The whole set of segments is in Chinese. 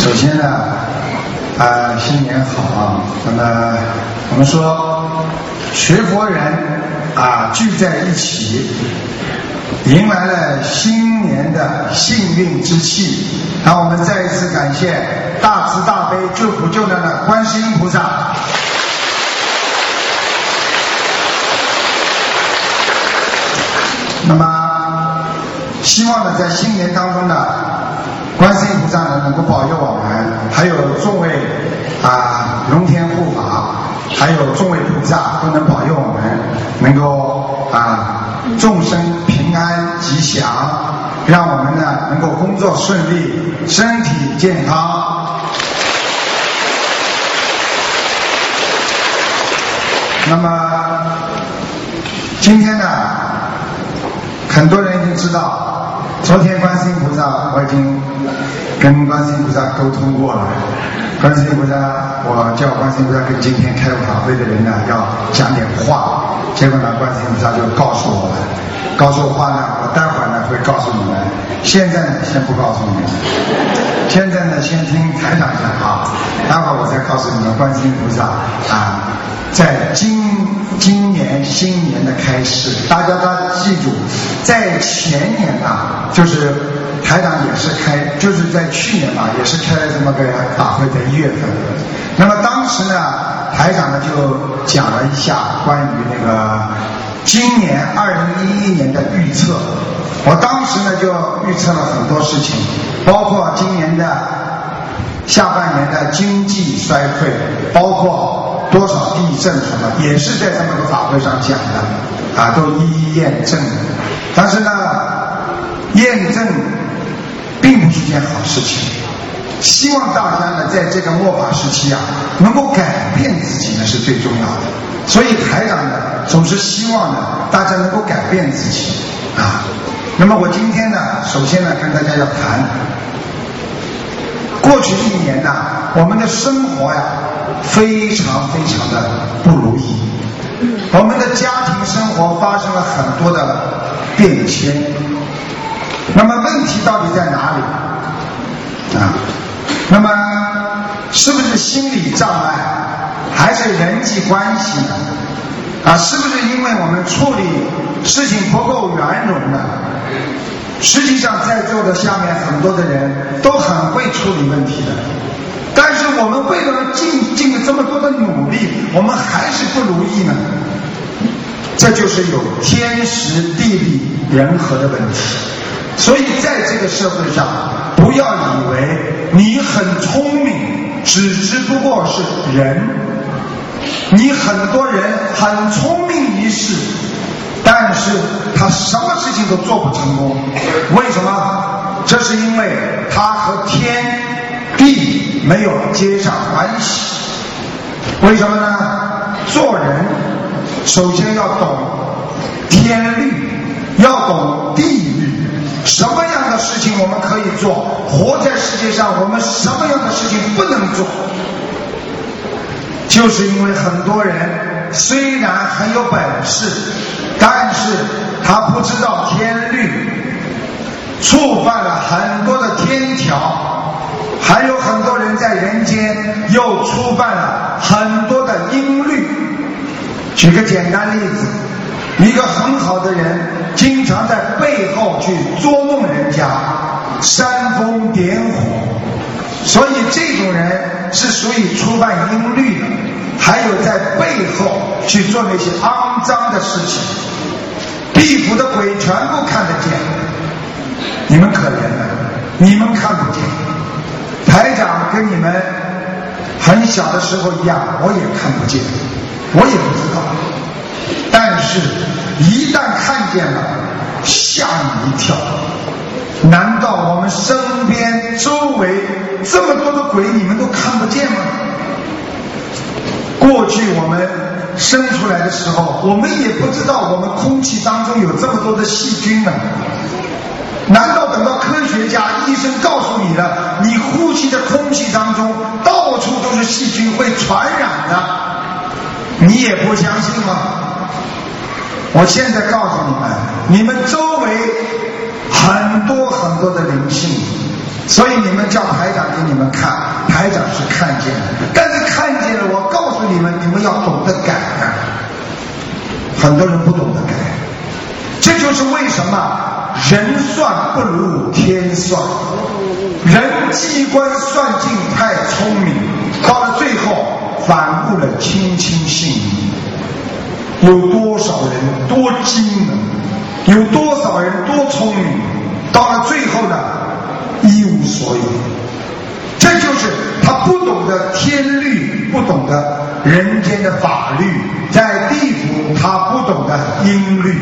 首先呢，新年好啊！那么我们说，学佛人聚在一起，迎来了新年的幸运之气。那我们再一次感谢大慈大悲救苦救难的观世音菩萨。那么，希望呢，在新年当中呢，观世音菩萨呢能够保佑我们，还有众位龙天护法，还有众位菩萨都能保佑我们，能够众生平安吉祥，让我们呢能够工作顺利，身体健康。那么今天呢，很多人已经知道，昨天观世音菩萨我已经跟观世音菩萨沟通过了。观世音菩萨，我叫观世音菩萨跟今天开法会的人呢要讲点话，结果呢观世音菩萨就告诉我们，告诉我话呢，我待会儿呢会告诉你们，现在呢先不告诉你们，现在呢先听台长讲啊，待会儿我再告诉你们观世音菩萨在今年新年的开始，大家记住，在前年就是台长也是就是在去年也是开了这么个法会，在1月份。那么当时呢，台长呢就讲了一下关于那个今年2011年的预测。我当时呢就预测了很多事情，包括今年的下半年的经济衰退，包括多少地震什么，也是在这么个法会上讲的都一一验证。但是呢，验证并不是件好事情。希望大家呢，在这个末法时期能够改变自己呢是最重要的。所以台长呢，总是希望呢，大家能够改变自己那么我今天呢，首先呢，跟大家要谈过去1年呢，我们的生活非常非常的不如意，我们的家庭生活发生了很多的变迁。那么问题到底在哪里那么是不是心理障碍，还是人际关系是不是因为我们处理事情不够圆融呢？实际上在座的下面很多的人都很会处理问题的，但是我们为了尽了这么多的努力，我们还是不如意呢。这就是有天时地利人和的问题。所以在这个社会上，不要以为你很聪明，只不过是人。你很多人很聪明一世，但是他什么事情都做不成功。为什么？这是因为他和天地没有接上关系。为什么呢？做人首先要懂天律，要懂地律，什么样的事情我们可以做，活在世界上我们什么样的事情不能做。就是因为很多人虽然很有本事，但是他不知道天律，触犯了很多的天条，还有很多人在人间又触犯了很多的音律。举个简单例子，一个很好的人经常在背后去捉弄人家，煽风点火，所以这种人是属于触犯音律的。还有在背后去做那些肮脏的事情，地府的鬼全部看得见。你们可怜了，你们看不见。台长跟你们很小的时候一样，我也看不见，我也不知道。但是一旦看见了，吓你一跳。难道我们身边周围这么多的鬼你们都看不见吗？过去我们生出来的时候，我们也不知道我们空气当中有这么多的细菌呢。难道等到科学家医生告诉你了，你呼吸的空气当中到处都是细菌会传染的，你也不相信吗？我现在告诉你们，你们周围很多很多的灵性， 所以你们叫台长给你们看，台长是看见了，但是看见了，我告诉你们，你们要懂得改啊。很多人不懂得改，这就是为什么人算不如天算，人机关算尽太聪明，到了最后反误了卿卿性命。有多少人多精能，有多少人多聪明，到了最后呢，一无所有。这就是他不懂得天律，不懂得人间的法律，在地府他不懂得音律。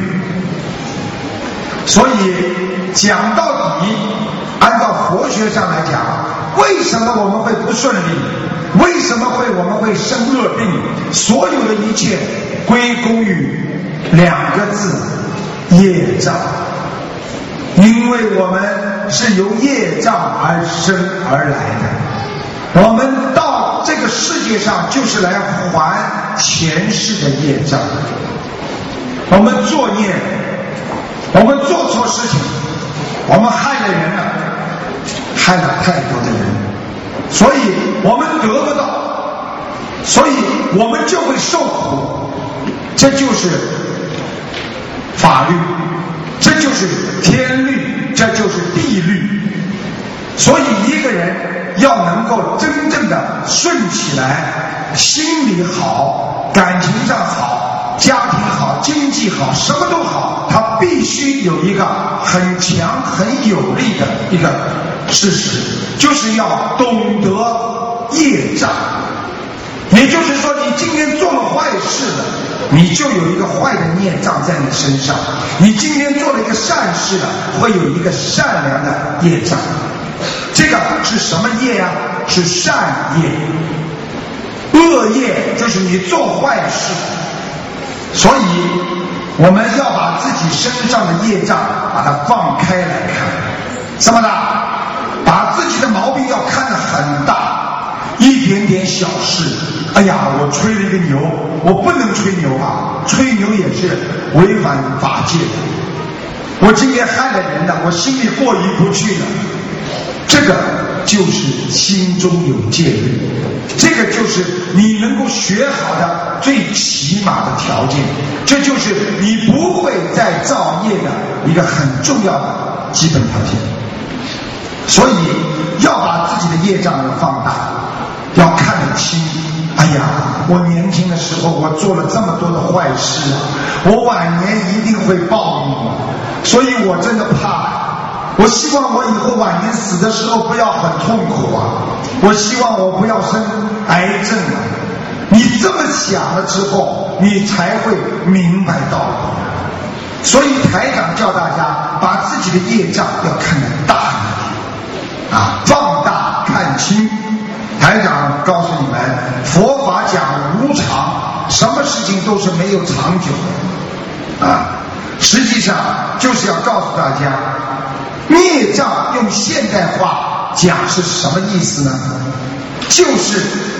所以讲到底，按照佛学上来讲，为什么我们会不顺利，为什么我们会生恶病，所有的一切归功于两个字：业障。因为我们是由业障而生而来的，我们到这个世界上就是来还前世的业障。我们作孽，我们做错事情，我们害了人了，害了太多的人，所以我们得不到，所以我们就会受苦。这就是法律，这就是天律，这就是地律。所以一个人要能够真正的顺起来，心里好，感情上好，家庭好，经济好，什么都好，他必须有一个很强很有力的一个事实，就是要懂得业障。也就是说，你今天做了坏事了，你就有一个坏的孽障在你身上；你今天做了一个善事了，会有一个善良的业障。这个是什么业呀？是善业。恶业就是你做坏事。所以我们要把自己身上的业障把它放开来看。什么呢？把自己的毛病要看得很大。一点点小事，哎呀，我吹了一个牛，我不能吹牛啊，吹牛也是违反法界的。我今天害了人了，我心里过意不去了，这个就是心中有戒律，这个就是你能够学好的最起码的条件，这就是你不会再造业的一个很重要的基本条件。所以要把自己的业障要放大，要看得清。哎呀，我年轻的时候我做了这么多的坏事啊，我晚年一定会报应，所以我真的怕。我希望我以后晚年死的时候不要很痛苦啊，我希望我不要生癌症啊。你这么想了之后，你才会明白道理。所以台长叫大家把自己的业障要看得大一点啊，放大看清。台长告诉你们，佛法讲无常，什么事情都是没有长久的啊。实际上就是要告诉大家，孽障用现代话讲是什么意思呢？就是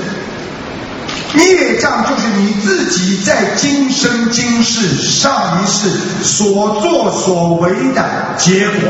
孽障就是你自己在今生今世上一世所作所为的结果。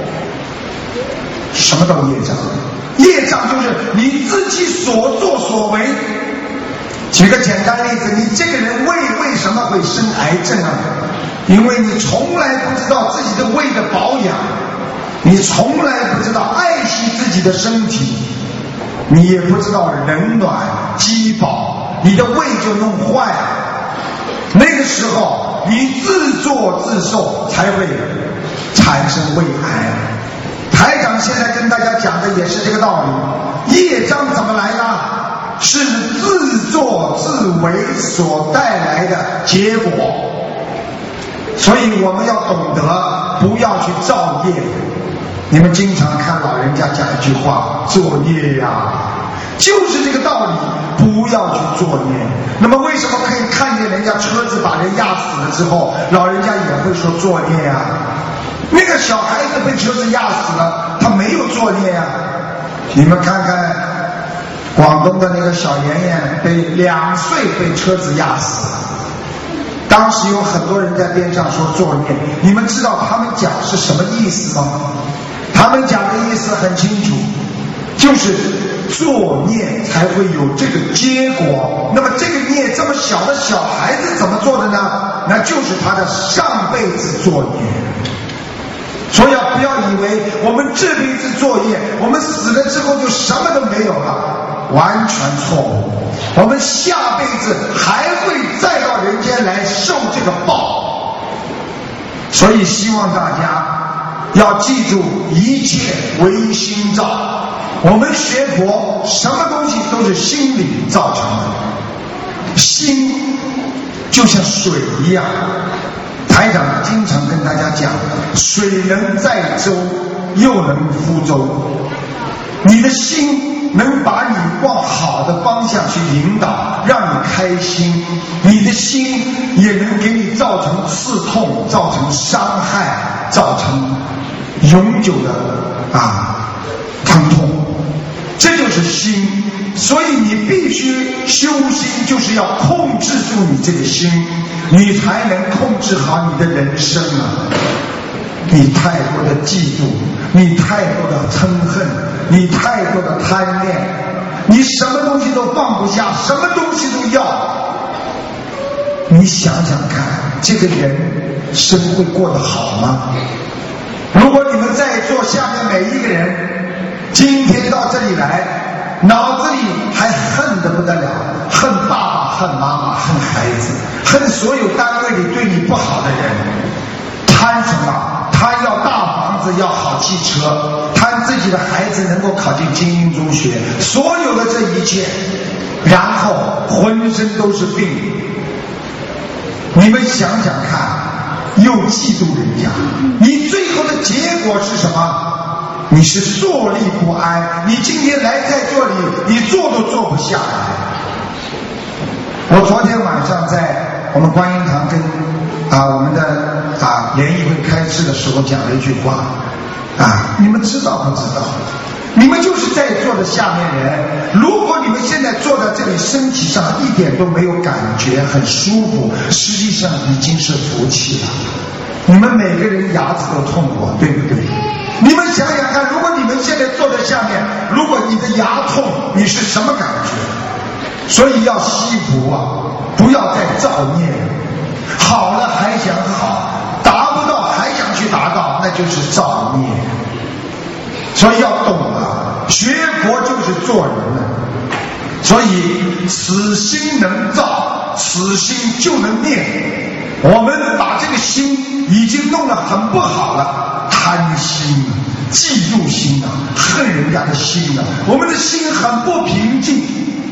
什么叫业障？业障就是你自己所作所为。举个简单例子，你这个人为什么会生癌症啊？因为你从来不知道自己的胃的保养，你从来不知道爱惜自己的身体，你也不知道冷暖饥饱，你的胃就弄坏了。那个时候你自作自受，才会产生胃癌。台长现在跟大家讲的也是这个道理，业障怎么来的？是自作自为所带来的结果。所以我们要懂得不要去造业。你们经常看老人家讲一句话，作孽呀，就是这个道理，不要去作孽。那么为什么可以看见人家车子把人压死了之后，老人家也会说作孽呀？那个小孩子被车子压死了，他没有作孽呀。你们看看广东的那个小妍妍，被2岁被车子压死了，当时有很多人在边上说作孽。你们知道他们讲是什么意思吗？ 他们讲的意思很清楚，就是作孽才会有这个结果。那么这个孽这么小的小孩子怎么做的呢？那就是他的上辈子作孽。所以不要以为我们这辈子作业，我们死了之后就什么都没有了，完全错误。我们下辈子还会再到人间来受这个报。所以希望大家要记住，一切唯心造。我们学佛，什么东西都是心理造成的。心就像水一样，台长经常跟大家讲，水能载舟，又能覆舟。你的心能把你往好的方向去引导，让你开心。你的心也能给你造成刺痛，造成伤害，造成永久的疼痛。这就是心。所以你必须修心，就是要控制住你这个心，你才能控制好你的人生啊！你太多的嫉妒，你太多的憎恨，你太多的贪恋，你什么东西都放不下，什么东西都要。你想想看，这个人生会过得好吗？如果你们在座下面每一个人今天到这里来，脑子里还恨得不得了，恨爸爸，恨妈妈，恨孩子，恨所有单位里对你不好的人，贪什么？贪要大房子，要好汽车，贪自己的孩子能够考进精英中学，所有的这一切，然后浑身都是病。你们想想看，又嫉妒人家，你最后的结果是什么？你是坐立不安，你今天来在这里，你坐都坐不下来。我昨天晚上在我们观音堂跟我们的联谊会开示的时候讲了一句话你们知道不知道？你们就是在座的下面人，如果你们现在坐在这里，身体上一点都没有感觉，很舒服，实际上已经是福气了。你们每个人牙齿都痛过，对不对？你们想想看，如果你们现在坐在下面，如果你的牙痛，你是什么感觉？所以要惜福不要再造孽了。好了还想好，达不到还想去达到，那就是造孽。所以要懂学佛就是做人了。所以此心能造，此心就能灭。我们把这个心已经弄得很不好了，贪心、嫉妒心恨人家的心我们的心很不平静。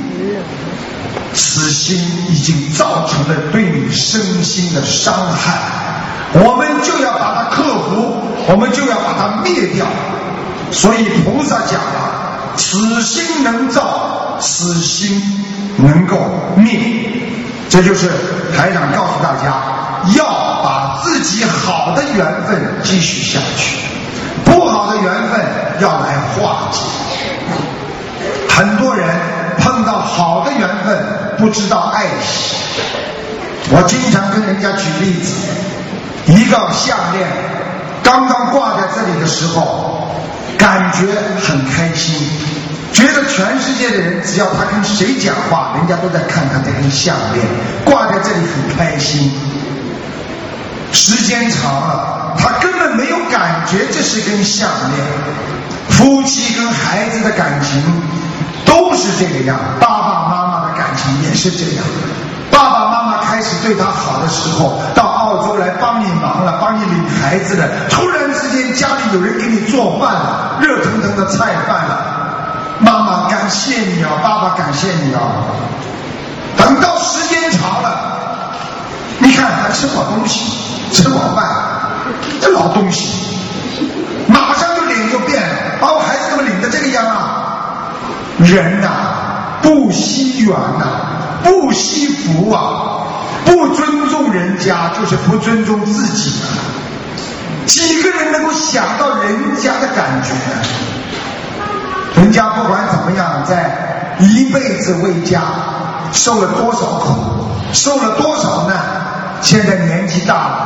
此心已经造成了对你身心的伤害，我们就要把它克服，我们就要把它灭掉。所以菩萨讲此心能造，此心能够灭。这就是台长告诉大家，要把自己好的缘分继续下去，不好的缘分要来化解。很多人碰到好的缘分不知道爱惜。我经常跟人家举例子，一个项链刚刚挂在这里的时候，感觉很开心，觉得全世界的人只要他跟谁讲话，人家都在看他这根项链挂在这里，很开心。时间长了，他根本没有感觉这是根项链。夫妻跟孩子的感情都是这个样，爸爸妈妈的感情也是这样。爸爸妈妈开始对他好的时候，到澳洲来帮你忙了，帮你领孩子了，突然之间家里有人给你做饭了，热腾腾的菜饭了，妈妈感谢你爸爸感谢你等到时间长了，你看还吃饱东西，吃饱饭，这老东西马上就脸就变了，把我孩子怎么领的这个样人不惜缘不惜福不尊重人家就是不尊重自己几个人能够想到人家的感觉人家不管怎么样，在一辈子为家受了多少苦，受了多少难，现在年纪大了，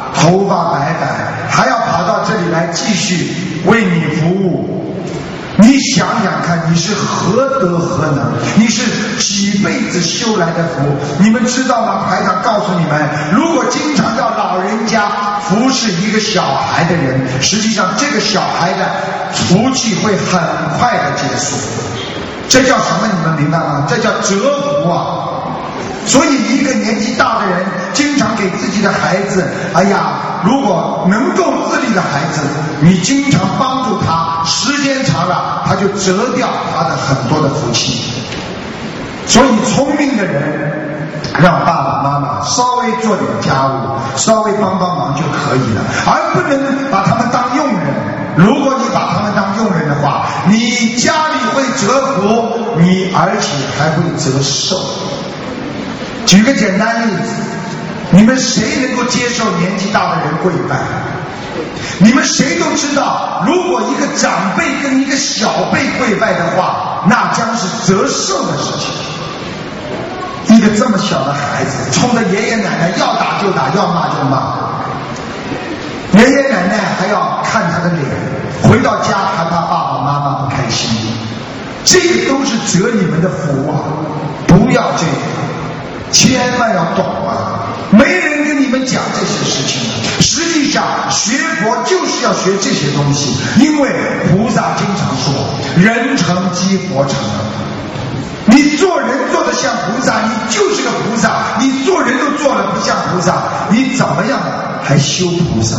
头发白白，还要跑到这里来继续为你服务。你想想看，你是何德何能？你是几辈子修来的福，你们知道吗？台长告诉你们，如果经常要老人家服侍一个小孩的人，实际上这个小孩的福气会很快的结束。这叫什么？你们明白吗？这叫折福啊！所以一个年纪大的人经常给自己的孩子，哎呀，如果能够自立的孩子，你经常帮助他，时间长了他就折掉他的很多的福气。所以聪明的人让爸爸妈妈稍微做点家务，稍微帮帮忙就可以了，而不能把他们当佣人。如果你把他们当佣人的话，你家里会折福，你而且还会折寿。举个简单例子，你们谁能够接受年纪大的人跪拜？你们谁都知道，如果一个长辈跟一个小辈跪拜的话，那将是折寿的事情。一个这么小的孩子冲着爷爷奶奶要打就打，要骂就骂，爷爷奶奶还要看他的脸，回到家还怕爸爸妈妈不开心，这个都是折你们的福啊！不要这样，千万要懂啊！没人跟你们讲这些事情，实际上学佛就是要学这些东西，因为菩萨经常说人成即佛成。你做人做得像菩萨，你就是个菩萨；你做人都做得不像菩萨，你怎么样还修菩萨？